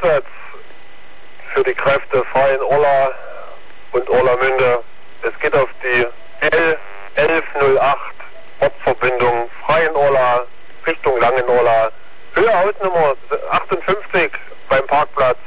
Einsatz für die Kräfte Freien-Orla und Orlamünde. Es geht auf die L1108 Ortsverbindung Freien-Orla Richtung Langen-Orla. Höhe Hausnummer 58 beim Parkplatz